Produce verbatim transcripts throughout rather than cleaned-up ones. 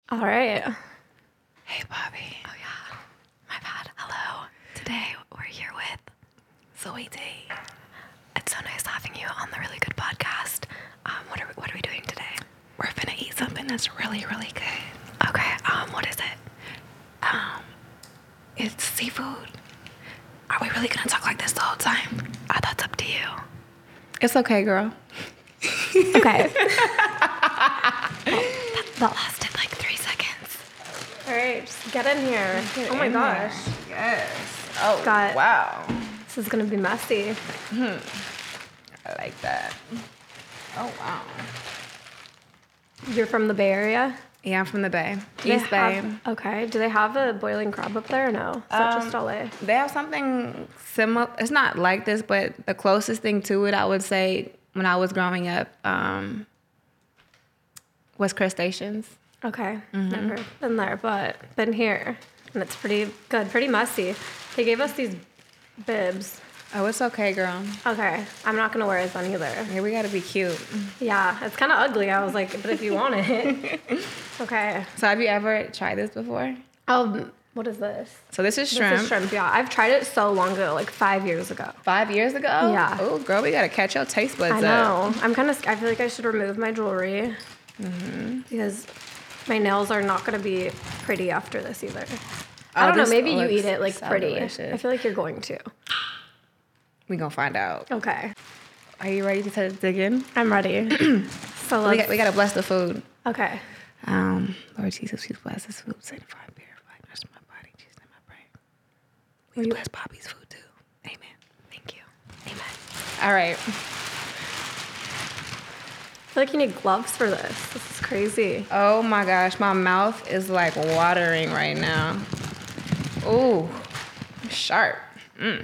All right. Hey, Bobby. Oh, yeah. My bad. Hello. Today, we're here with Zoe D. It's so nice having you on the Really Good Podcast. Um, what are we, what are we doing today? We're finna eat something that's really, really good. Okay. Um, what is it? Um, it's seafood. Are we really gonna talk like this the whole time? Uh, that's up to you. It's okay, girl. Okay. Well, that, that lasted like three seconds. All right, just get in here. Get oh my in gosh. there. Yes. Oh, Got- wow. This is gonna be messy. I like that. Oh, wow. You're from the Bay Area? Yeah, I'm from the Bay. Do they East Bay. have- Okay. Do they have a boiling crab up there or no? Is that Um, just L A? They have something similar. It's not like this, but the closest thing to it, I would say, when I was growing up, um, was crustaceans. Okay. Never been there, but been here. And it's pretty good, pretty messy. They gave us these bibs. Oh, it's okay, girl. Okay. I'm not going to wear this one either. Here we gotta be cute. Yeah. It's kind of ugly. I was like, but if you want it. Okay. So, have you ever tried this before? Um, what is this? So this is shrimp. This is shrimp, yeah. I've tried it so long ago, like five years ago. Five years ago? Yeah. Oh, girl, we gotta catch your taste buds I up. know. I'm kind of, I feel like I should remove my jewelry. Mm-hmm. Because my nails are not going to be pretty after this either. Oh, I don't know. this Maybe you looks eat it like so pretty. delicious. I feel like you're going to. We gonna find out. Okay. Are you ready to t- dig in? I'm ready. so We, let's, got, we gotta bless the food. okay. Um, Lord Jesus, please bless this food, sanctify, purify, nourish my body. Jesus, name I pray. Please you- bless Bobby's food too. Amen. Thank you. Amen. All right. I feel like you need gloves for this. This is crazy. Oh my gosh, my mouth is like watering right now. Ooh, sharp. Mm.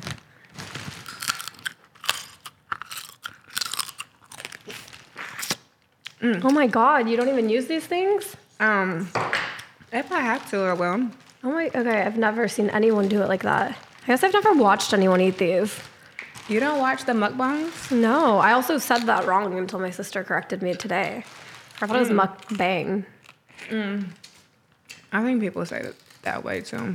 Oh my God. You don't even use these things? Um, if I have to, I will. Oh my, okay. I've never seen anyone do it like that. I guess I've never watched anyone eat these. You don't watch the mukbangs? No, I also said that wrong until my sister corrected me today. I thought it was mukbang. I think people say it that way too.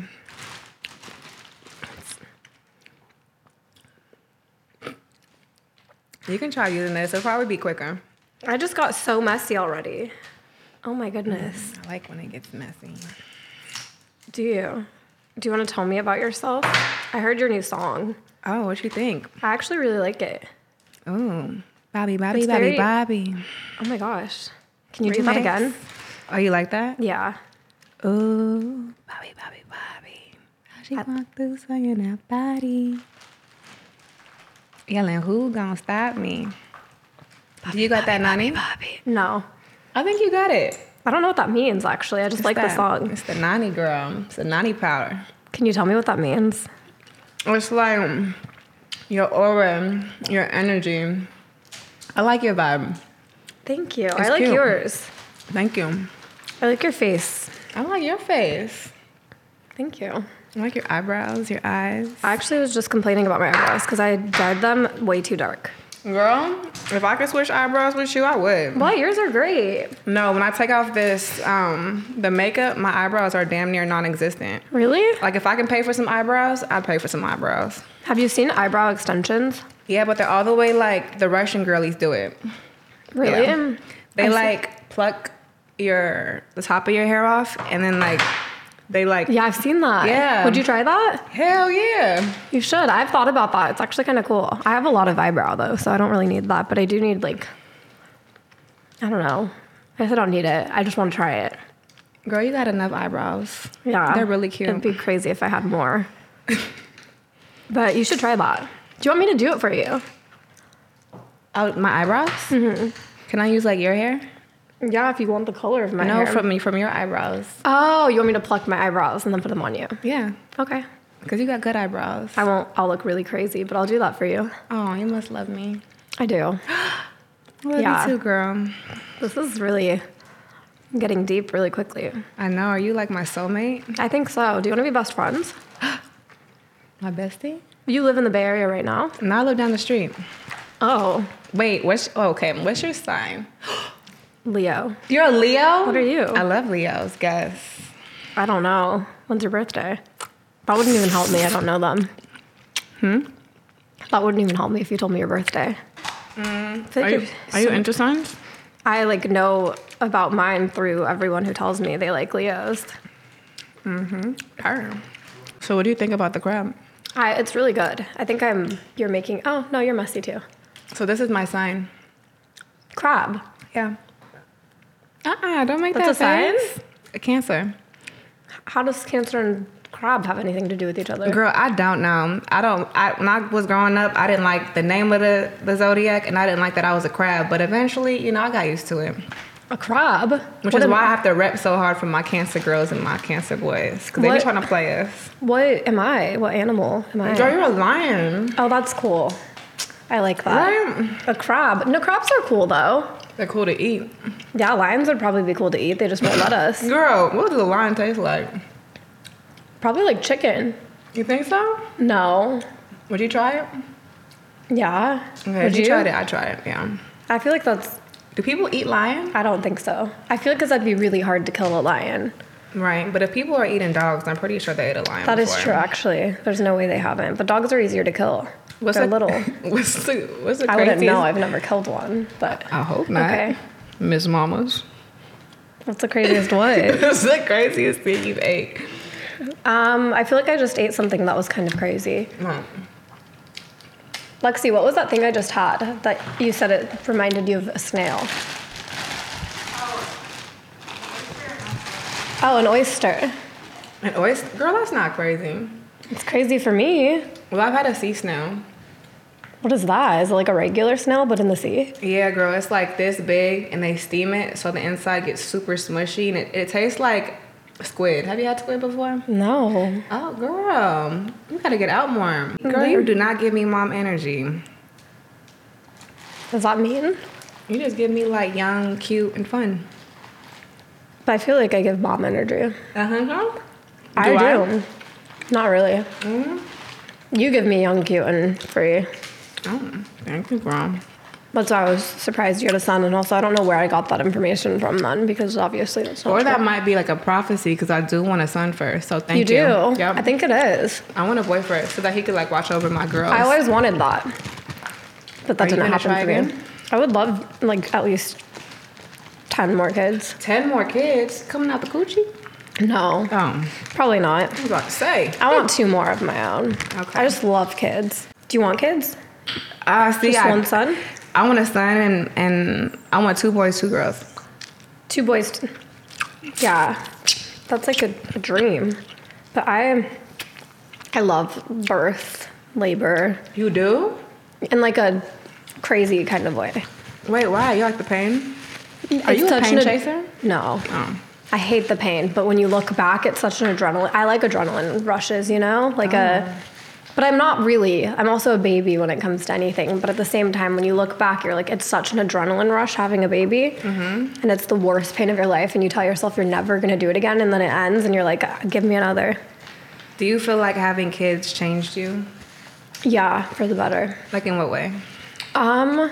You can try using this. It'll probably be quicker. I just got so messy already. Oh my goodness. I like when it gets messy. Do you? Do you want to tell me about yourself? I heard your new song. Oh, what you think? I actually really like it. Ooh, Bobby, Bobby, It's Bobby, very- Bobby. Oh my gosh. Can you do that Remix. again? Oh, you like that? Yeah. Ooh, Bobby, Bobby, Bobby. How she walk through swinging that body. Yelling, who gonna stop me? Do you got that, Nani? Bobby. No. I think you got it. I don't know what that means, actually. I just It's like the that- song. It's the Nani girl. It's the Nani powder. Can you tell me what that means? It's like um, your aura, your energy. I like your vibe. Thank you. I It's like cute. yours. Thank you. I like your face. I like your face. Thank you. I like your eyebrows, your eyes. I actually was just complaining about my eyebrows because I dyed them way too dark. Girl, if I could switch eyebrows with you, I would. Well, yours are great. No, when I take off this, um, the makeup, my eyebrows are damn near non-existent. Really? Like if I can pay for some eyebrows, I'd pay for some eyebrows. Have you seen eyebrow extensions? Yeah, but they're all the way like the Russian girlies do it. Really? Yeah. They I see. like pluck your the top of your hair off, and then like they like Yeah, I've seen that. Yeah. Would you try that? hell yeah. You should. I've thought about that. It's actually kind of cool. I have a lot of eyebrow though, so I don't really need that, but I do need like, I don't know. I guess I don't need it. I just want to try it. Girl, you got enough eyebrows. Yeah. They're really cute. It'd be crazy if I had more. But you should try that. Do you want me to do it for you? Oh, my eyebrows? Mm-hmm. Can I use like your hair? Yeah, if you want the color of my no, hair. from me, from your eyebrows. Oh, you want me to pluck my eyebrows and then put them on you? Yeah, Okay. because you got good eyebrows. I won't, I'll look really crazy, but I'll do that for you. Oh, you must love me. I do. I love Yeah. you too, girl. This is really getting deep really quickly. I know. Are you like my soulmate? I think so. Do you want to be best friends? My bestie? You live in the Bay Area right now? No, I live down the street. Oh. Wait, what's oh, okay? What's your sign? Leo. You're a Leo? What are you? I love Leos. Guess. I don't know. When's your birthday? That wouldn't even help me. I don't know them. Hmm? That wouldn't even help me if you told me your birthday. Mm. I feel Are like you, you're are you so- into signs? I like know about mine through everyone who tells me they like Leos. Her. So what do you think about the crab? I, it's really good. I think I'm. You're making. Oh no, you're messy too. So this is my sign. Crab. Yeah. Uh-uh, don't make That's that a face. A Cancer. How does Cancer and crab have anything to do with each other? Girl, I don't know. I don't. I, when I was growing up, I didn't like the name of the, the zodiac, and I didn't like that I was a crab. But eventually, you know, I got used to it. A crab. Which What is am- why I have to rep so hard for my Cancer girls and my Cancer boys, because they be What- trying to play us. What am I? What animal am I? Girl, you're a lion. Oh, that's cool. I like that. Right? A crab. No, crabs are cool though. They're cool to eat. Yeah, lions would probably be cool to eat. They just won't let us. Girl, what does a lion taste like? Probably like chicken. You think so? No. Would you try it? Yeah. Okay, Would if you, tried it, I try it. Yeah. I feel like that's. Do people eat lion? I don't think so. I feel like because that'd be really hard to kill a lion. Right, but if people are eating dogs, I'm pretty sure they ate a lion. That is before. true, actually. There's no way they haven't. But dogs are easier to kill. What's They're the, little. What's the What's the I wouldn't craziest? know. I've never killed one. But I hope not. Okay. Miss Mamas. what's the craziest what? What's the craziest thing you've ate? Um, I feel like I just ate something that was kind of crazy. Right. Lexi, what was that thing I just had that you said it reminded you of a snail? Oh, an oyster. An oyster? Girl, that's not crazy. It's crazy for me. Well, I've had a sea snail. What is that? Is it like a regular snail but in the sea? Yeah, girl, it's like this big, and they steam it so the inside gets super smushy, and it, it tastes like squid. Have you had squid before? No. Oh, girl, you gotta get out more. Girl, Do you you- do not give me mom energy. Does that mean? You just give me like young, cute, and fun. But I feel like I give mom energy. Uh-huh. I Do do. I? Not really. Mm-hmm. You give me young, cute, and free. Oh, thank you, girl. That's why I was surprised you had a son, and also I don't know where I got that information from then, because obviously that's not Or true. that might be like a prophecy, because I do want a son first. So thank You you. do? Yep. I think it is. I want a boy first so that he could like watch over my girls. I always wanted that. But that Are you didn't gonna happen try for me. again? I would love like at least ten more kids. Ten more kids coming out the coochie? No, Oh, probably not. I was about to say. I want two more of my own. Okay. I just love kids. Do you want kids? Uh, see, Just I, one son? I want a son and, and I want two boys, two girls. Two boys. T- yeah, that's like a, a dream. But I, I love birth, labor, You do? in like a crazy kind of way. Wait, why? You like the pain? Are It's you a such pain an- chaser? No. Oh. I hate the pain, but when you look back, it's such an adrenaline. I like adrenaline rushes, you know, like a. But I'm not really. I'm also a baby when it comes to anything. But at the same time, when you look back, you're like, it's such an adrenaline rush having a baby, mm-hmm. and it's the worst pain of your life. And you tell yourself you're never gonna do it again, and then it ends, and you're like, "Ah, give me another." Do you feel like having kids changed you? Yeah, for the better. Like in what way? Um,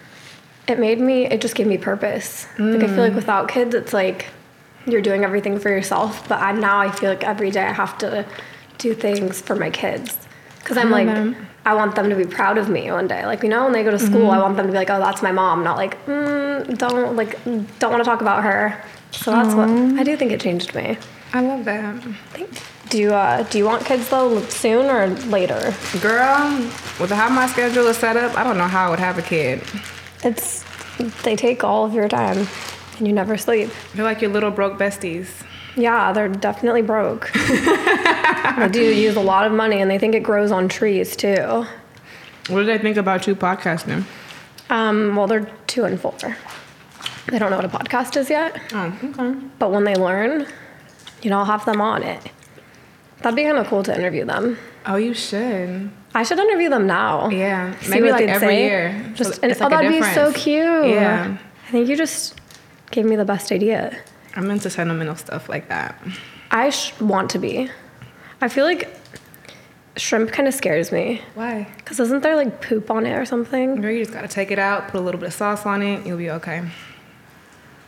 it made me. It just gave me purpose. Like I feel like without kids, it's like you're doing everything for yourself. But I, now I feel like every day I have to do things for my kids. Because I'm like, I want them to be proud of me one day. Like, you know, when they go to school, I want them to be like, oh, that's my mom. Not like, mm, don't like, don't want to talk about her. So that's what I do think it changed me. I love that. Do you uh, do you want kids though soon or later? Girl, with how my schedule is set up, I don't know how I would have a kid. It's they take all of your time, and you never sleep. They're like your little broke besties. Yeah, they're definitely broke. They do use a lot of money, and they think it grows on trees too. What do they think about you podcasting? Um, well, they're two and four. They don't know what a podcast is yet. Oh, okay. But when they learn, you know, I'll have them on it. That'd be kind of cool to interview them. Oh, you should. I should interview them now. Yeah, See maybe what like they'd every say. year. Just So and, it's oh, like a that'd be so difference. cute. Yeah. I think you just gave me the best idea. I'm into sentimental stuff like that. I sh- want to be. I feel like shrimp kind of scares me. Why? Because isn't there like poop on it or something? Girl, you just gotta take it out, put a little bit of sauce on it, you'll be okay.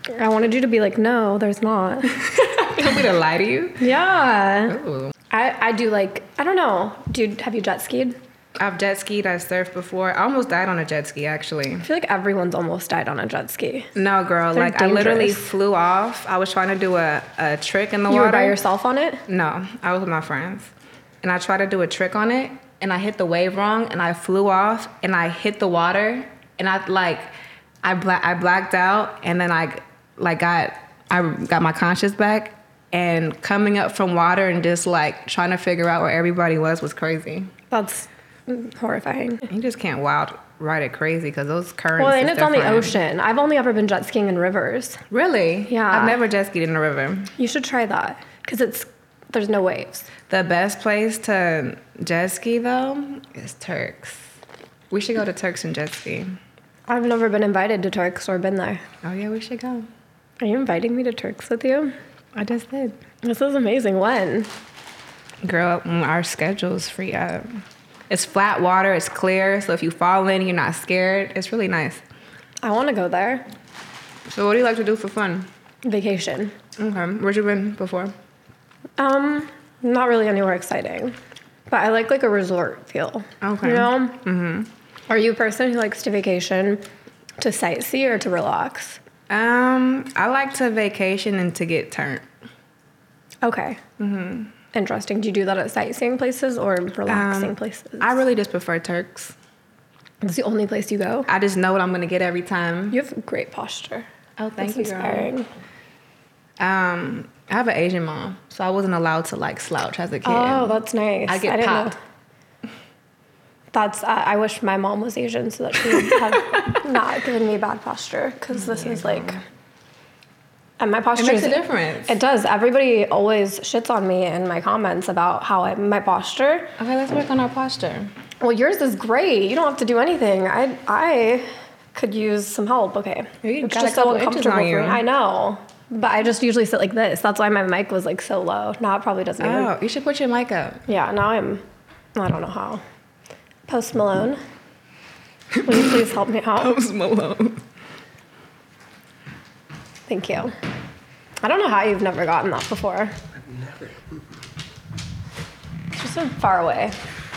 I wanted you to be like, no, there's not. You want me to lie to you? Yeah. Ooh. I, I do like, I don't know. Dude, have you jet skied? I've jet skied. I've surfed before. I almost died on a jet ski, actually. I feel like everyone's almost died on a jet ski. No, girl. They're like, dangerous. I literally flew off. I was trying to do a, a trick in the you water. You were by yourself on it? No, I was with my friends. And I tried to do a trick on it, and I hit the wave wrong, and I flew off, and I hit the water, and I, like, I, bla- I blacked out, and then I, like, got, I got my conscience back, and coming up from water and just, like, trying to figure out where everybody was was crazy. That's horrifying. You just can't wild ride it crazy because those currents. Well, and is it's different. on the ocean. I've only ever been jet skiing in rivers. Really? Yeah. I've never jet skied in a river. You should try that because it's there's no waves. The best place to jet ski though is Turks. We should go to Turks and jet ski. I've never been invited to Turks or been there. Oh yeah, we should go. Are you inviting me to Turks with you? I just did. This is amazing. When? Girl, our schedule's free up. It's flat water, it's clear, so if you fall in, you're not scared. It's really nice. I want to go there. So what do you like to do for fun? Vacation. Okay. Where'd you been before? Um, not really anywhere exciting. But I like like a resort feel. Okay. You know? Mm-hmm. Are you a person who likes to vacation to sightsee or to relax? Um, I like to vacation and to get turned. Okay. Mm-hmm. Interesting. Do you do that at sightseeing places or relaxing um, places? I really just prefer Turks. It's the only place you go? I just know what I'm going to get every time. You have great posture. Oh, thank That's you, inspiring. girl. Um, I have an Asian mom, so I wasn't allowed to, like, slouch as a kid. Oh, that's nice. I get I popped. Know. That's, uh, I wish my mom was Asian so that she would have not given me bad posture because this is like... And my posture it makes is, a difference. It does. Everybody always shits on me in my comments about how I, my posture. Okay, let's work on our posture. Well, yours is great. You don't have to do anything. I I could use some help. Okay, you it's got just a couple so inches uncomfortable on you. for me. I know, but I just usually sit like this. That's why my mic was like so low. Now it probably doesn't. Oh, even. you should put your mic up. Yeah. Now I'm. I don't know how. Post Malone. Will you please help me out? Post Malone. Thank you. I don't know how you've never gotten that before. I've never. It's just so far away.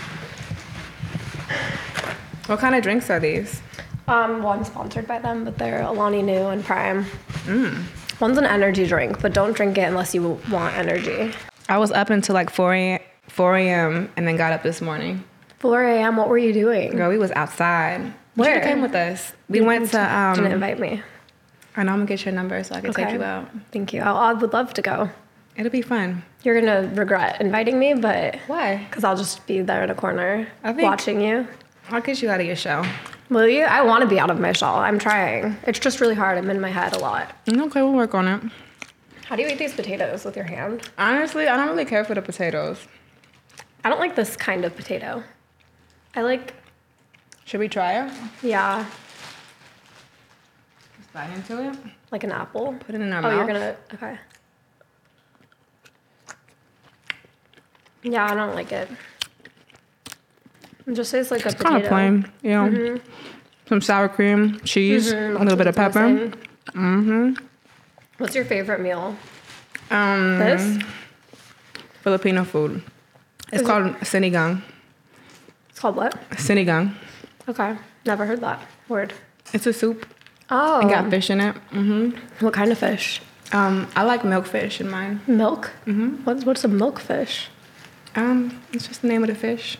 What kind of drinks are these? Um, one's sponsored by them, but they're Alani Nu and Prime. Mm. One's an energy drink, but don't drink it unless you want energy. I was up until like four a.m. and then got up this morning. four a.m. What were you doing? Girl, we was outside. Where? You should have came with us. We you went to... Um, didn't invite me. I know I'm going to get your number so I can Okay. take you out. Thank you. I, I would love to go. It'll be fun. You're going to regret inviting me, but... Why? Because I'll just be there in a corner I think- watching you. I'll get you out of your shell. Will you? I want to be out of my shell. I'm trying. It's just really hard. I'm in my head a lot. Okay, we'll work on it. How do you eat these potatoes? With your hand? Honestly, I don't really care for the potatoes. I don't like this kind of potato. I like... Should we try it? Yeah, Just bite into it. like an apple. Put it in our Oh, mouth. you're gonna... Okay. Yeah, I don't like it. It just tastes like a It's potato. kind of plain, you know. Mm-hmm. Some sour cream, cheese, Mhm, a little bit of that's what pepper. I'm saying. Mm-hmm. What's your favorite meal? Um, This? Filipino food. It's Is called sinigang. It's called what? Sinigang. Okay. Never heard that word. It's a soup. Oh. It got fish in it. Mm-hmm. What kind of fish? Um, I like milkfish in mine. Milk? Mm-hmm. What's, what's a milkfish? Um, it's just the name of the fish.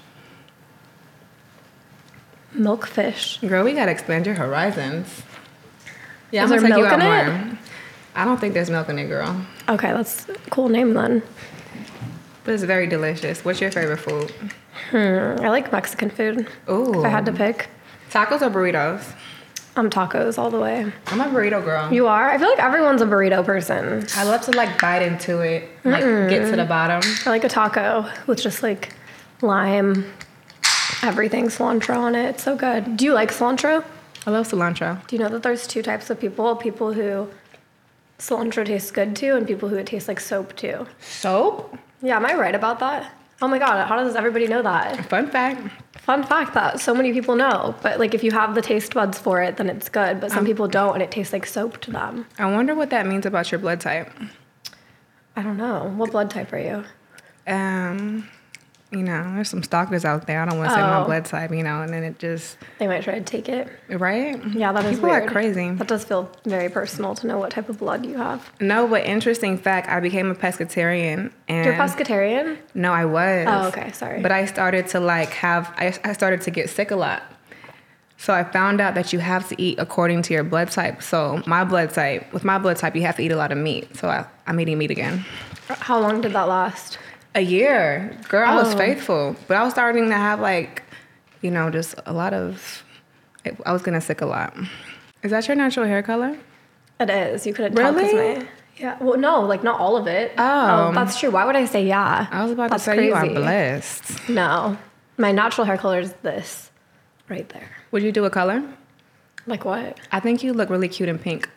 Milkfish. Girl, we gotta expand your horizons. Yeah, Is I'm there gonna take you milk out in it? more. I don't think there's milk in it, girl. Okay, that's a cool name then. But it's very delicious. What's your favorite food? Hmm. I like Mexican food. Ooh. If I had to pick. Tacos or burritos? I'm tacos all the way. I'm a burrito girl. You are? I feel like everyone's a burrito person. I love to like bite into it, like get to the bottom. I like a taco with just like lime, everything, cilantro on it. It's so good. Do you like cilantro? I love cilantro. Do you know that there's two types of people? People who cilantro tastes good to and people who it tastes like soap to. Soap? Yeah, am I right about that? Oh my God, how does everybody know that? Fun fact. Fun fact that so many people know. But like if you have the taste buds for it, then it's good. But some Um, people don't and it tastes like soap to them. I wonder what that means about your blood type. I don't know. What blood type are you? Um, you know, there's some stalkers out there. I don't want to say my Oh. blood type, you know, and then it just, They might try to take it. right? Yeah, that is People weird. are crazy. That does feel very personal to know what type of blood you have. No, but interesting fact, I became a pescatarian. And You're pescatarian? No, I was. Oh, okay, sorry. But I started to like have, I, I started to get sick a lot. So I found out that you have to eat according to your blood type. So my blood type, with my blood type, you have to eat a lot of meat. So I, I'm eating meat again. How long did that last? A year. Girl, I was Oh. faithful. But I was starting to have like, you know, just a lot of, I was getting sick a lot. Is that your natural hair color? It is. You couldn't tell 'cause Really? my yeah. Well, no, like not all of it. Oh. that's true. Why would I say yeah? I was about That's to say you are crazy. blessed. No, my natural hair color is this, right there. Would you do a color? Like what? I think you look really cute in pink.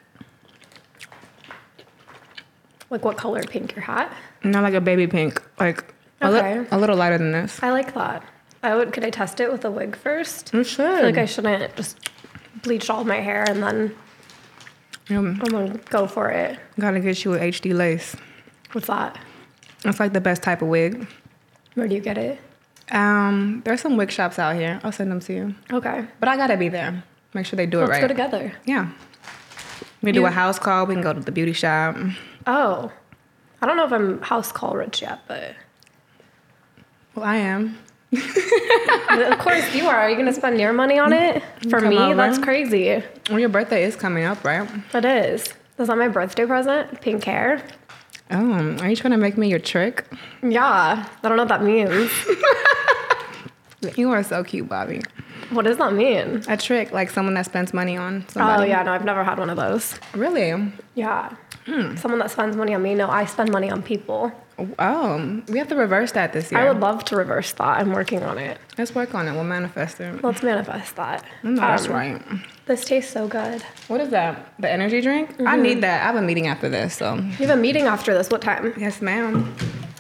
Like what color pink your hat? Not like a baby pink, like a, li- Okay. a little lighter than this. I like that. I would. Could I test it with a wig first? You should. I feel like I shouldn't just bleach all my hair and then Um, I'm gonna go for it. gotta get you an H D lace. What's that? It's like the best type of wig. Where do you get it? Um, there's some wig shops out here. I'll send them to you. Okay. But I gotta be there. Make sure they do it Let's right. go together. Yeah. We do You- a house call. We can go to the beauty shop. Oh. I don't know if I'm house call rich yet, but Well, I am. of course you are. Are you gonna spend your money on it? For Come me, over. that's crazy. Well, your birthday is coming up, right? It is. Is that my birthday present? Pink hair? Oh, are you trying to make me your trick? Yeah. I don't know what that means. You are so cute, Bobby. What does that mean? A trick, like someone that spends money on somebody. Oh yeah, no, I've never had one of those. Really? Yeah. Someone that spends money on me. No, I spend money on people. Oh, we have to reverse that this year. I would love to reverse that. I'm working on it. Let's work on it. We'll manifest it. Let's manifest that. No, that's Um, right. This tastes so good. What is that? The energy drink? I Mm-hmm. need that. I have a meeting after this, so. You have a meeting after this. What time? Yes, ma'am.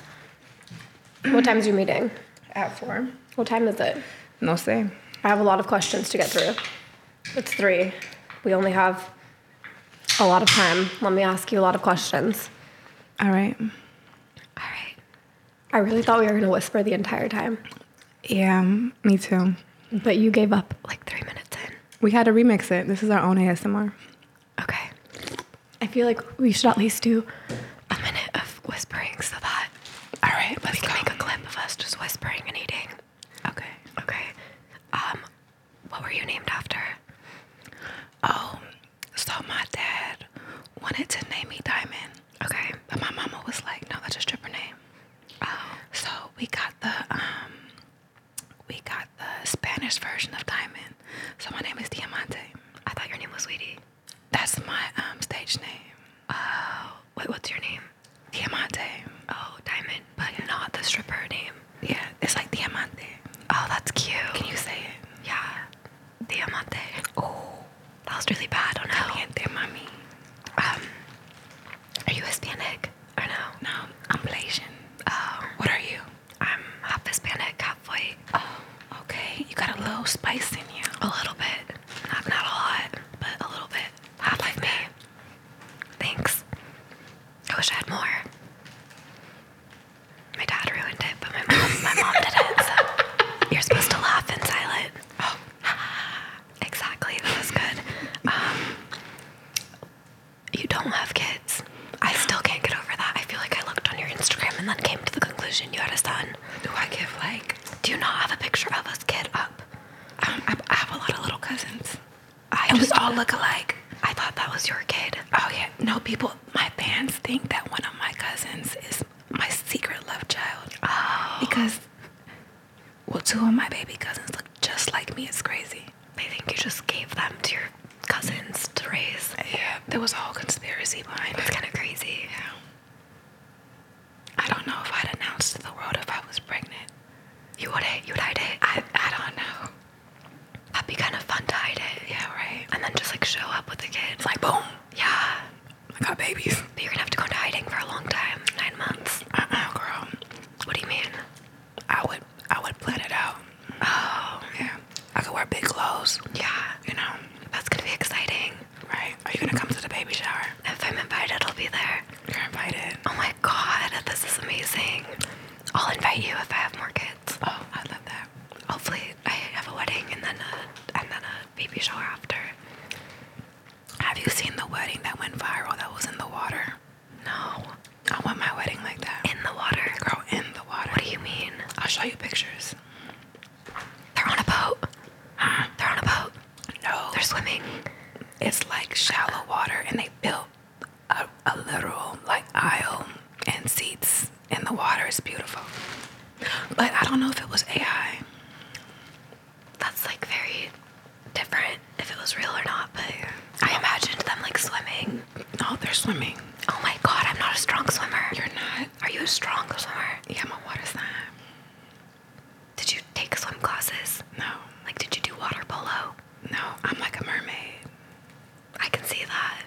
What time is your meeting? At four. What time is it? No say. I have a lot of questions to get through. It's three. We only have a lot of time. Let me ask you a lot of questions. All right. All right. I really thought we were going to whisper the entire time, Yeah, me too. but you gave up like three minutes in. We had to remix it. This is our own A S M R. Okay. I feel like we should at least do a minute of whispering so that All right, let's we go. can make a clip of us just whispering and eating. Okay. Okay. Um, what were you named after? Oh, so my dad wanted to name me Diamond, Okay. but my mama was like, no, that's a stripper name. Oh. So we got the um, we got the Spanish version of Diamond. So my name is Diamante. I thought your name was Sweetie. That's my um stage name. Oh. Wait, what's your name? Diamante. Oh, Diamond, but not the stripper name. Yeah, it's like Diamante. Oh, that's cute. Can you say it? Yeah. Diamante. Oh, that was really bad. Oh, no. Caliente, mami. Um, are you Hispanic or no? No, I'm Malaysian. Oh, What are you? I'm half Hispanic, half white. Oh, okay. You got a little spice in you. A little bit. Not, not a lot, but a little bit. Half like me. Thanks. I wish I had more. My dad ruined it, but my mom, my mom didn't. So you're supposed to laugh in silent. Oh, exactly. That was good. Um, you don't have kids. I still can't get over that. I feel like I looked on your Instagram and then came to the conclusion you had a son. Do I give like? Do you not have a picture of us kid up? Um, I, I have a lot of little cousins, I and we just all look alike. I thought that was your kid. Oh yeah, no people. My fans think that one of my cousins is my secret love child. Oh. Because, well, two of my baby cousins look just like me. It's crazy. I think you just gave them to your cousins to raise. Yeah, there was a whole conspiracy behind It's it. kind of crazy. Yeah. I don't know if I'd announce to the world if I was pregnant. You would it. You would hide it. I I don't know. That'd be kind of fun to hide it. Yeah, right. And then just like show up with the kid. It's like boom, Yeah. I got babies. But you're gonna have to go into hiding for a long show you pictures. They're on a boat. Huh? They're on a boat. No. They're swimming. It's like shallow water, and they built a, a literal like aisle and seats in the water. It's beautiful. But I don't know if it was A I. That's like very different if it was real or not, but I imagined them like swimming. No, they're swimming. Oh my God, I'm not a strong swimmer. You're not. Are you a strong swimmer? Yeah, my water sign. Did you take swim classes? No. Like, did you do water polo? No, I'm like a mermaid. I can see that.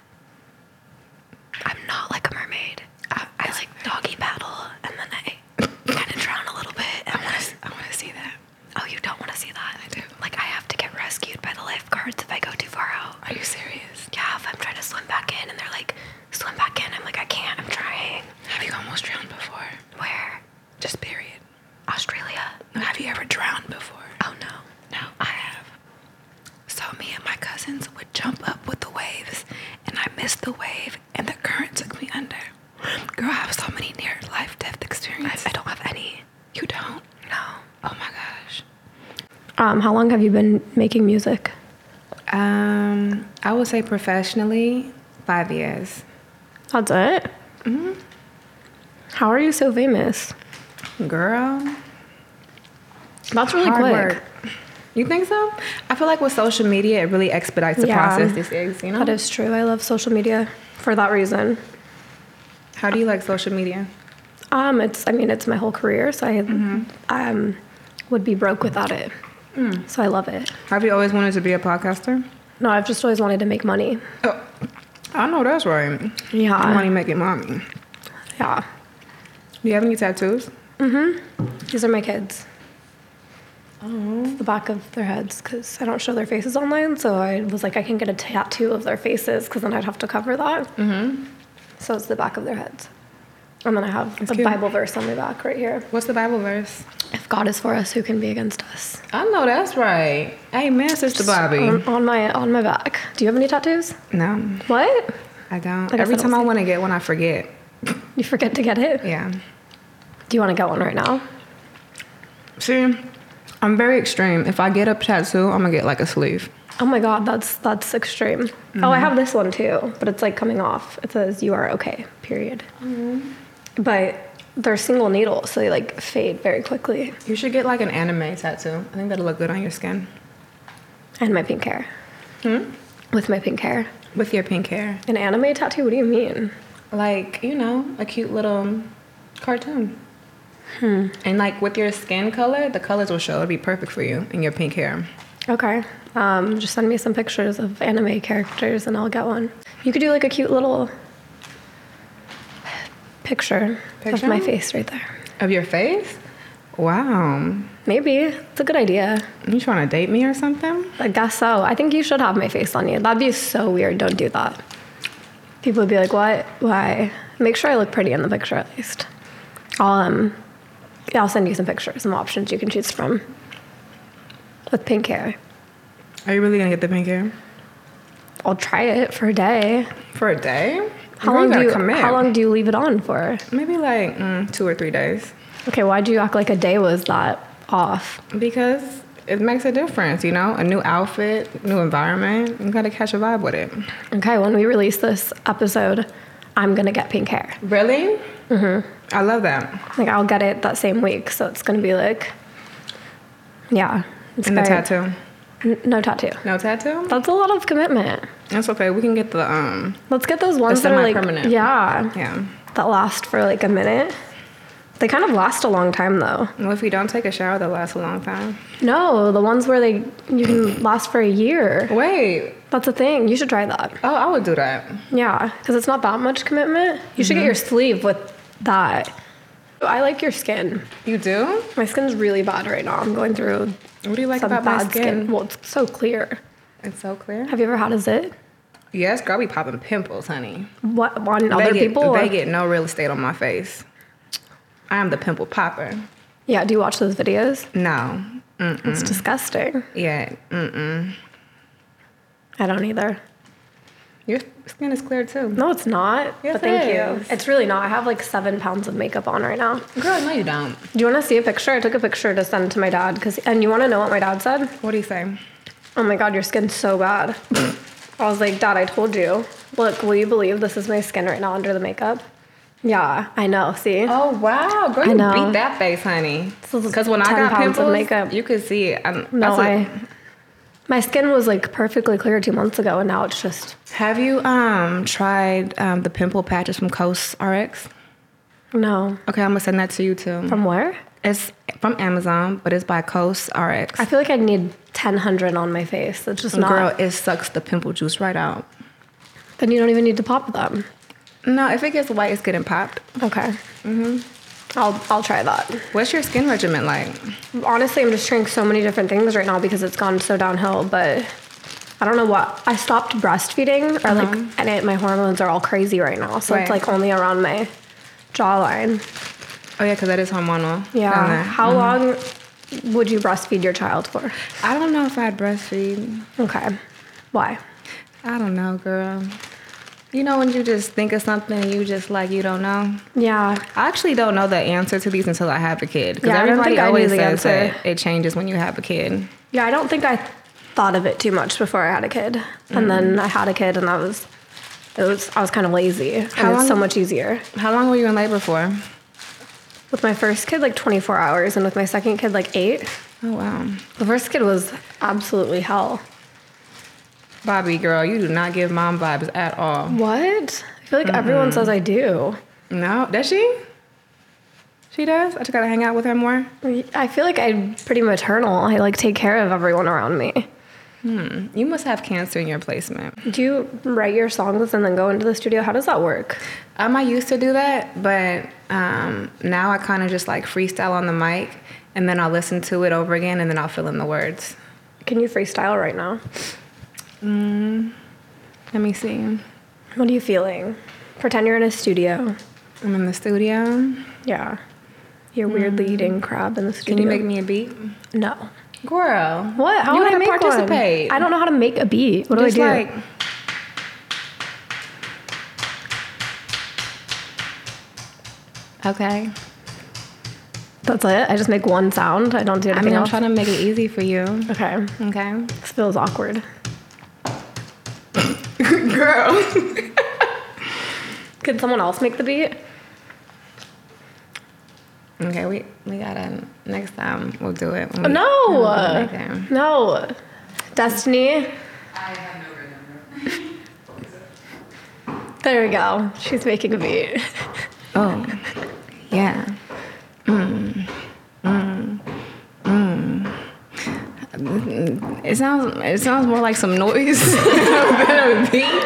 I'm not like a mermaid. I, I like doggy paddle, and then I kind of drown a little bit. And I want then to. I want to see that. oh, you don't want to see that? I do. Like, I have to get rescued by the lifeguards if I go too far out. Are you serious? Yeah, if I'm trying to swim back in, and they're like, swim back in. I'm like, I can't. I'm trying. Have you almost drowned before? Where? Just period. Australia. No, have you ever drowned before? Oh no. No, I have. So me and my cousins would jump up with the waves, and I missed the wave, and the current took me under. Girl, I have so many near life death I, experiences. I don't have any. You don't? No. Oh my gosh. Um, how long have you been making music? Um, I would say professionally, five years. That's it? Mm-hmm. How are you so famous? Girl, That's really hard quick. work. You think so? I feel like with social media, it really expedites the Yeah. process these days, you know? That is true. I love social media for that reason. How do you like social media? Um, it's I mean it's my whole career, so I Mm-hmm. um would be broke without it. Mm. So I love it. Have you always wanted to be a podcaster? No, I've just always wanted to make money. Oh, I know that's right. Yeah. Money making mommy. Yeah. Do you have any tattoos? These are my kids. The back of their heads, because I don't show their faces online. So I was like, I can get a tattoo of their faces, because then I'd have to cover that. Mm-hmm. So it's the back of their heads. And then I have That's the cute. Bible verse on my back right here. What's the Bible verse? If God is for us, who can be against us? I know that's right. Amen, Sister Bobby. On, on my on my back. Do you have any tattoos? No, What? I don't. I guess Every I don't time I see- want to get one, I forget. You forget to get it? Yeah. Do you want to get one right now? See, I'm very extreme. If I get a tattoo, I'm gonna get like a sleeve. Oh my God, that's that's extreme. Mm-hmm. Oh, I have this one too, but it's like coming off. It says you are okay. Period. Mm-hmm. But they're single needle, so they like fade very quickly. You should get like an anime tattoo. I think that'll look good on your skin. And my pink hair. Hmm? With my pink hair. With your pink hair. An anime tattoo? What do you mean? Like, you know, a cute little cartoon. Hmm. And like with your skin color, the colors will show. It'll be perfect for you and your pink hair. Okay. Um, just send me some pictures of anime characters and I'll get one. You could do like a cute little picture, Picture? of my face right there. Of your face? Wow. Maybe. It's a good idea. You trying to date me or something? I guess so. I think you should have my face on you. That'd be so weird. Don't do that. People would be like, what? Why? Make sure I look pretty in the picture at least. I'll, um, yeah, I'll send you some pictures, some options you can choose from. With pink hair. Are you really gonna get the pink hair? I'll try it for a day. For a day? How Girl, long do gotta you, commit. how long do you leave it on for? Maybe like mm, two or three days. Okay, why'd you act like a day was that off? Because it makes a difference, you know? A new outfit, new environment. You gotta catch a vibe with it. Okay, when we release this episode, I'm gonna get pink hair. Really? Mm-hmm. I love that. Like, I'll get it that same week, so it's gonna be like, yeah. It's And the very- tattoo. N- no tattoo. No tattoo? That's a lot of commitment. That's okay. We can get the um Let's get those ones that are like, semi-permanent. yeah, yeah. that last for like a minute. They kind of last a long time though. Well, if you don't take a shower, they'll last a long time. No, the ones where they you can last for a year. Wait. That's a thing. You should try that. Oh, I would do that. Yeah, because it's not that much commitment. You should get your sleeve with that. I like your skin. You do? My skin's really bad right now. I'm going through What do you like some about my bad skin? Well, it's so clear. It's so clear. Have you ever had a zit? Yes, girl, be popping pimples, honey. What on They other get, people? They or- get no real estate on my face. I am the pimple popper. Yeah. Do you watch those videos? No. Mm-mm. It's disgusting. Yeah. Mm-mm. I don't either. Your skin is clear too. No, it's not. Yes, but thank it you. is. It's really not. I have like seven pounds of makeup on right now. Girl, no, you don't. Do you want to see a picture? I took a picture to send to my dad. Cause, and you want to know what my dad said? What do you say? Oh my God, your skin's so bad. I was like, Dad, I told you. Look, will you believe this is my skin right now under the makeup? Yeah, I know. See? Oh wow, girl, I you know. beat that face, honey. This is Because when I ten got pounds of pimples, makeup. you could see it. I'm, No, that's a- I. My skin was like perfectly clear two months ago, and now it's just Have you um tried um the pimple patches from Coast R X? no. Okay, I'm gonna send that to you too. From where? It's from Amazon, but it's by Coast R X. I feel like I need ten hundred on my face. It's just not. Girl, it sucks the pimple juice right out. Then you don't even need to pop them. No, if it gets white, it's getting popped. Okay. Mhm. I'll I'll try that. What's your skin regimen like? Honestly, I'm just trying so many different things right now because it's gone so downhill. But I don't know what. I stopped breastfeeding, or like, and it, my hormones are all crazy right now. So Right. it's like only around my jawline. Oh yeah, because that is hormonal. down Yeah. there. How long would you breastfeed your child for? I don't know if I'd breastfeed. Okay. Why? I don't know, girl. You know when you just think of something and you just like you don't know? Yeah. I actually don't know the answer to these until I have a kid. Because Yeah, I don't everybody think I knew always the says answer. that it changes when you have a kid. Yeah, I don't think I thought of it too much before I had a kid. And then I had a kid and that was, it was, I was kind of lazy. And How it's so long- much easier. How long were you in labor for? With my first kid, like twenty-four hours. And with my second kid, like eight. Oh, wow. The first kid was absolutely hell. Bobby, girl, you do not give mom vibes at all. What? I feel like everyone says I do. No, does she? She does? I just gotta hang out with her more? I feel like I'm pretty maternal. I like take care of everyone around me. You must have cancer in your placement. Do you write your songs and then go into the studio? How does that work? Um, I used to do that, but um, now I kind of just like freestyle on the mic, and then I'll listen to it over again, and then I'll fill in the words. Can you freestyle right now? Let me see. What are you feeling? Pretend you're in a studio. I'm in the studio. Yeah. You're weirdly eating crab in the studio. Can you make me a beat? No. Girl. What? How you would I gotta make participate. one? I don't know how to make a beat. What Just do I do? like. Okay. That's it? I just make one sound? I don't do I anything mean, I'm else? trying to make it easy for you. Okay. Okay. This feels awkward. Girl. Could someone else make the beat? Okay, we we gotta next time we'll do it. when Oh, we- no. when we make it. No. Destiny. I have no rhythm. There we go. She's making a beat. Oh, yeah. Mm. Mm. Mm. It sounds it sounds more like some noise than a beat.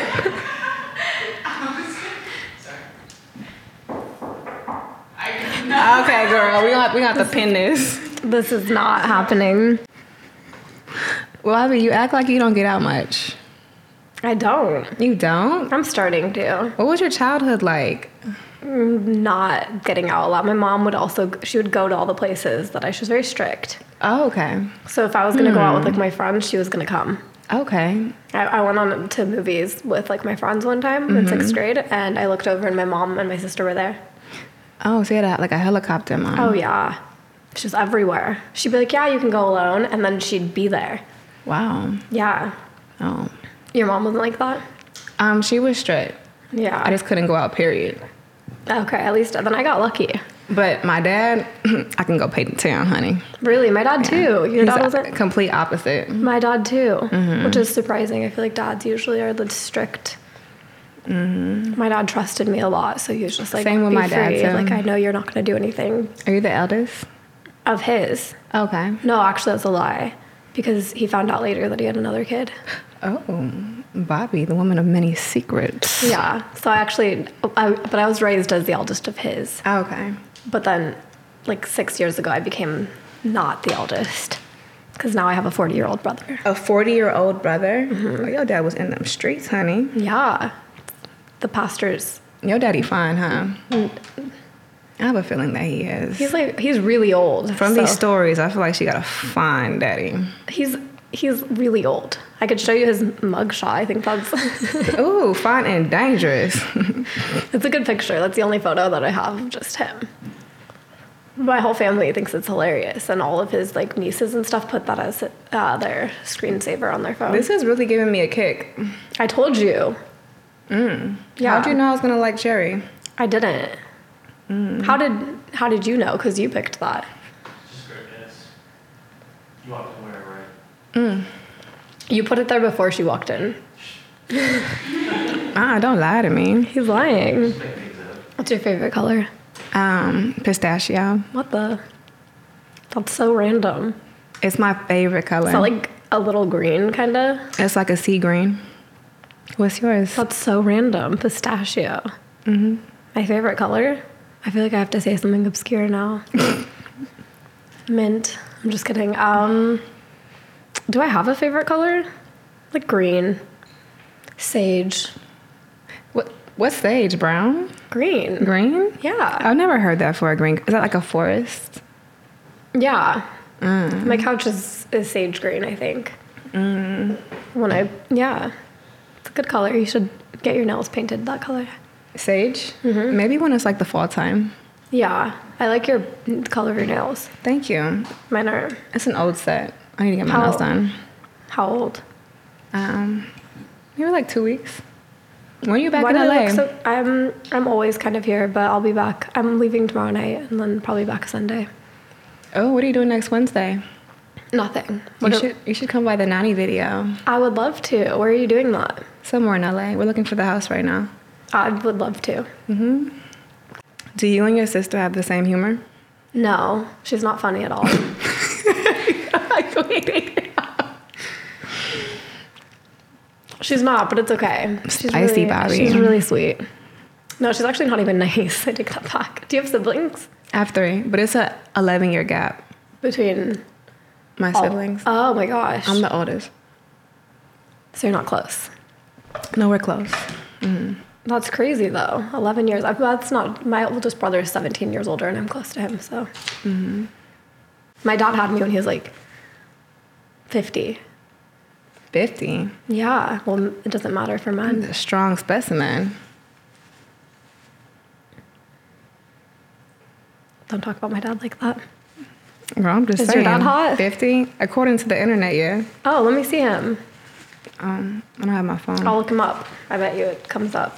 Okay, girl, we got we got to pin this. This is not happening. Well, I mean, you act like you don't get out much. I don't. You don't? I'm starting to. What was your childhood like? Not getting out a lot. My mom would also, she would go to all the places that I, she was very strict. Oh, okay. So if I was going to go out with like my friends, she was going to come. Okay. I, I went on to movies with like my friends one time in sixth grade, and I looked over and my mom and my sister were there. Oh, so you had a, like a helicopter mom. Oh yeah, she was everywhere. She'd be like, "Yeah, you can go alone," and then she'd be there. Wow. Yeah, Oh. your mom wasn't like that. Um, she was straight. Yeah. I just couldn't go out, period. Okay, at least then I got lucky. But my dad, I can go pay the town, honey. Really, my dad too. Your He's dad a wasn't. complete opposite. My dad too, which is surprising. I feel like dads usually are the strict. My dad trusted me a lot, so he was just like, Same with "Be my dad, free." too. Like, I know you're not going to do anything Are you the eldest? of his. Okay. No, actually, that's a lie, because he found out later that he had another kid. Oh, Bobby, the woman of many secrets. Yeah. So I actually, I, but I was raised as the eldest of his. Okay. But then, like six years ago, I became not the eldest, because now I have a forty-year-old brother. A forty-year-old brother? Mm-hmm. Oh, your dad was in them streets, honey. Yeah. The pastor's. Your daddy fine, huh? I have a feeling that he is. He's like, he's really old. From so these stories, I feel like she got a fine daddy. He's he's really old. I could show you his mugshot. I think that's Ooh, fun and dangerous. it's a good picture. That's the only photo that I have of just him. My whole family thinks it's hilarious, and all of his like nieces and stuff put that as uh, their screensaver on their phone. This is really giving me a kick. I told you. Mm. Yeah. How'd you know I was gonna like Cherry? I didn't. Mm. How did How did you know? Because you picked that. Just great, yes. You walked in where, right? Mm. You put it there before she walked in. Ah, don't lie to me. He's lying. Just make things up. What's your favorite color? Um, pistachio. What the? That's so random. It's my favorite color. Is that like a little green, kind of? It's like a sea green. What's yours? That's so random. Pistachio. Mm-hmm. My favorite color? I feel like I have to say something obscure now. Mint. I'm just kidding. Um, do I have a favorite color? Like green. Sage. What? What's sage? Brown? Green. Green? Yeah. I've never heard that for a green. Is that like a forest? Yeah. Mm. My couch is, is sage green, I think. Mm. When I, yeah. It's a good color. You should get your nails painted that color. Sage? Mm-hmm. Maybe when it's like the fall time. Yeah. I like your the color of your nails. Thank you. Mine are, It's an old set. I need to get my How- nails done. how old? Um, maybe like two weeks. When are you back Why in do L I A? look so, I'm, I'm always kind of here, but I'll be back. I'm leaving tomorrow night and then probably back Sunday. Oh, what are you doing next Wednesday? Nothing. You What do- should you should come by the nanny video. I would love to. Where are you doing that? Somewhere in L A. We're looking for the house right now. I would love to. Mm-hmm. Do you and your sister have the same humor? No, she's not funny at all. She's not, but it's okay. She's Spicy really, Bobby. She's really sweet. No, she's actually not even nice. I take that back. Do you have siblings? I have three, but it's a eleven year gap. Between My all- siblings. Oh my gosh. I'm the oldest. So you're not close. No, we're close. Mm-hmm. That's crazy though. eleven years. I, that's not. My oldest brother is seventeen years older, and I'm close to him. So. Mm-hmm. My dad had me when he was like fifty. fifty. Yeah. Well, it doesn't matter for men. A strong specimen. Don't talk about my dad like that. Girl, I'm just Is your saying. dad hot? fifty? According to the internet, yeah. Oh, let me see him. Um, I don't have my phone. I'll look him up. I bet you it comes up.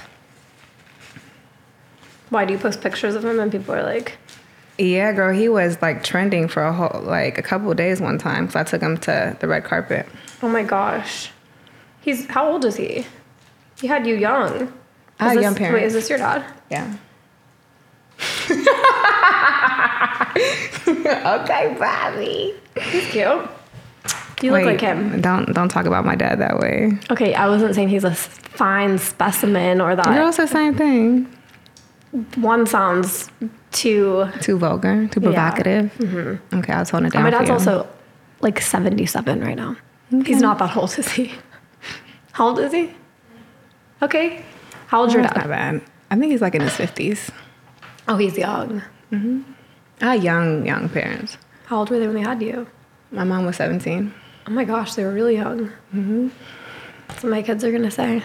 Why do you post pictures of him and people are like, Yeah, girl, he was like trending for a whole, like a couple of days one time. So I took him to the red carpet. oh my gosh. He's, how old is he? He had you young. I had Is this- young parents. Wait, is this your dad? Yeah. Okay, Bobby. He's cute. You look Wait, like him. Don't don't talk about my dad that way. Okay, I wasn't saying he's a s- fine specimen or that. Girl, it's the same thing. One sounds too. Too vulgar, too Yeah. provocative. Mm-hmm. Okay, I'll tone it And down. my for dad's you. also like seventy-seven right now. Okay. He's not that old, is he? How old is he? Okay. How old's your That's not dad? bad. I think he's like in his fifties. Oh, he's young. I had young, young parents. How old were they when they had you? My mom was seventeen. Oh my gosh, they were really young. Mm-hmm. That's what my kids are gonna say.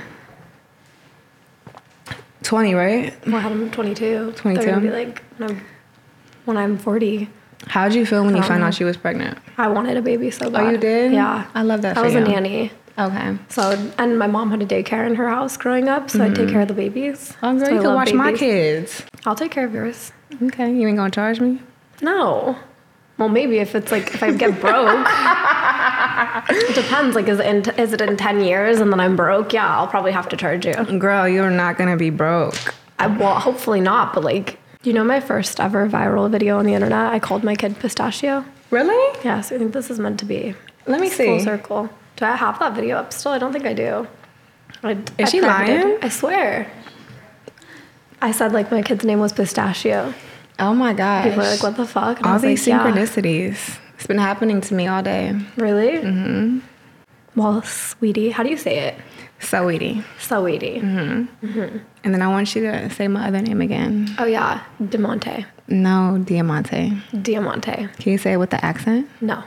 twenty, right? Well, I had them twenty-two. twenty-two? They're gonna be like, when I'm, when I'm forty. How did you feel when I you don't found know. out she was pregnant? I wanted a baby so bad. Oh, you did? Yeah. I love that I for was you. a nanny. Okay. So, and my mom had a daycare in her house growing up, so I'd take care of the babies. Oh, girl, So you I can love watch my babies. kids. I'll take care of yours. Okay, you ain't gonna charge me? No. Well, maybe if it's like, if I get broke. It depends. Like, is it, in, is it in ten years and then I'm broke? Yeah, I'll probably have to charge you. Girl, you're not gonna be broke. I, well, hopefully not, but like, you know my first ever viral video on the internet? I called my kid Pistachio. Really? Yeah, so I think this is meant to be. Let me It's see. Full circle. Do I have that video up still? I don't think I do. I, Is I she credited- lying? I swear. I said like my kid's name was Pistachio. Oh my gosh. People are like, what the fuck? And I All was these like, yeah. synchronicities. It's been happening to me all day. Really? Mm-hmm. Well, sweetie, how do you say it? Sweetie. Sweetie. Mm-hmm. And then I want you to say my other name again. Oh yeah, Diamante. No, Diamante. Diamante. Can you say it with the accent? No.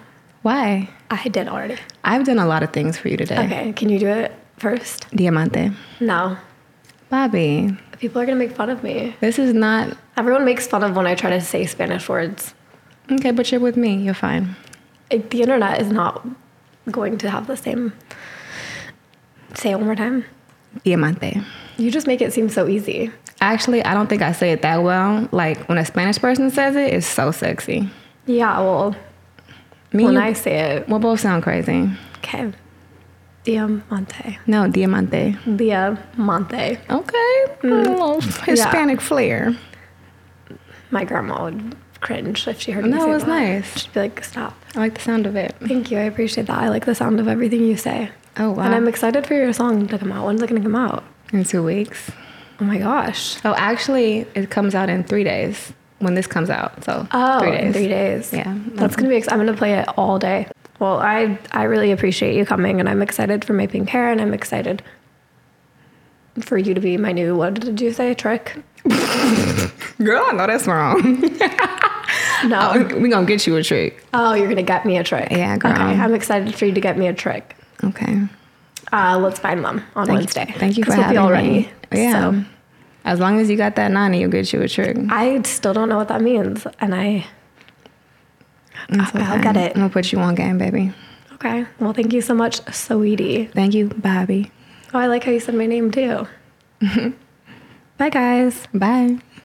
Why? I did already. I've done a lot of things for you today. Okay, can you do it first? Diamante. No. Bobby, People are gonna make fun of me. this is not... Everyone makes fun of when I try to say Spanish words. Okay, but you're with me. You're fine. Like, the internet is not going to have the same. Say it one more time. Diamante. You just make it seem so easy. Actually, I don't think I say it that well. Like, when a Spanish person says it, it's so sexy. Yeah, well, Me when and I you, say it, we'll both sound crazy. okay. Diamante. No, Diamante. Diamante. Okay. A little Hispanic flair. My grandma would cringe if she heard me No, say it was that. nice. She'd be like, stop. I like the sound of it. Thank you. I appreciate that. I like the sound of everything you say. Oh, wow. And I'm excited for your song to come out. When's it going to come out? In two weeks. Oh my gosh. Oh, actually, it comes out in three days when this comes out. So, Oh, three days. in three days. Yeah. That's going to be, ex- I'm going to play it all day. Well, I, I really appreciate you coming, and I'm excited for my pink hair, and I'm excited for you to be my new, what did you say, trick? Girl, I know that's wrong. No. Oh, we gonna get you a trick. Oh, you're going to get me a trick. Yeah, girl. Okay, I'm excited for you to get me a trick. Okay. Uh, let's find them on Thank, Wednesday. Thank you for 'Cause we'll having be all me. ready. Yeah. So As long as you got that nani, you'll get you a trick. I still don't know what that means, and I, It's I'll get it. I'm gonna put you on game, baby. okay. Well, thank you so much, sweetie. Thank you, Bobby. Oh, I like how you said my name too. Bye, guys. Bye.